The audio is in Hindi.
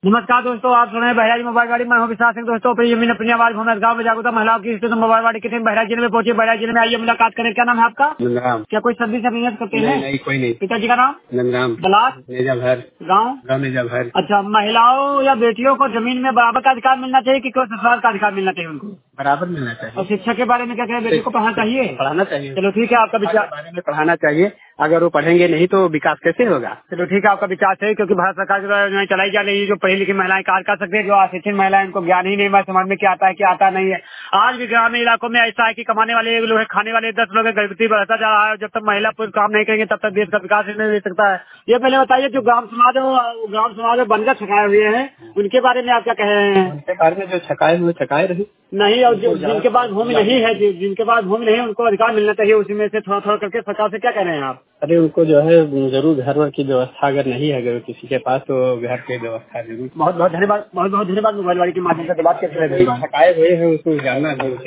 नमस्कार दोस्तों, आप सुन रहे हैं बहराइच मोबाइल वाड़ी। मैं हूं विशाल सिंह। दोस्तों अपनी जमीन अपनी आवाज भूमि गाँव में जागरूकता महिलाओं की स्थिति मोबाइल वाड़ी की टीम बहराइच जिले में पहुंची। बहराइच जिले में आइए मुलाकात करें। क्या नाम है आपका? नंदराम। क्या कोई सर्विस या बिजनेस करते हैं? नहीं, कोई नहीं। पिताजी का नाम? नंदराम। ब्लाक नेजाभर। गाँव नेजाभर। अच्छा, महिलाओं या बेटियों को जमीन में बराबर का अधिकार मिलना चाहिए कि केवल ससुराल का अधिकार मिलना चाहिए उनको? बराबर मिलना चाहिए। और शिक्षा के बारे में क्या कहें? बेटी को पढ़ाना चाहिए? पढ़ाना चाहिए। चलो ठीक है, आपका विचार बारे में पढ़ाना चाहिए। अगर वो पढ़ेंगे नहीं तो विकास कैसे होगा? चलो ठीक है, आपका विचार सही, क्योंकि भारत सरकार द्वारा योजनाएं चलाई जा रही है। जो पढ़ी लिखी महिलाएं कार्य कर सकती है, जो अशिक्षित महिलाएं उनको ज्ञान ही नहीं है समझ में क्या आता है क्या आता नहीं है। आज भी ग्रामीण इलाकों में ऐसा है कि कमाने वाले एक लोग है, खाने वाले 10 लोग है, गरीबी बढ़ता जा रहा है। जब तक महिला पुरुष काम नहीं करेंगे तब तक देश का विकास नहीं हो सकता है। ये पहले बताइए, जो ग्राम समाज है वो ग्राम समाज में बनकर छकाए हुए हैं, उनके बारे में आप क्या कह रहे हैं? उनके बारे में जो छकाए हुए छकाए रही नहीं, और जिनके पास भूमि नहीं है, जिनके पास भूमि नहीं है, उनको अधिकार मिलना चाहिए उसी में से थोड़ा थोड़ा करके। सरकार से क्या कह रहे हैं आप? अरे उनको जो है जरूर घर वर की व्यवस्था अगर नहीं है, अगर किसी के पास, तो घर की व्यवस्था जरूर। बहुत बहुत धन्यवाद, बहुत बहुत धन्यवाद। मोबाइल वाली के माध्यम से बात करते रहे। छकाए हुए हैं उसको जानना जरूर।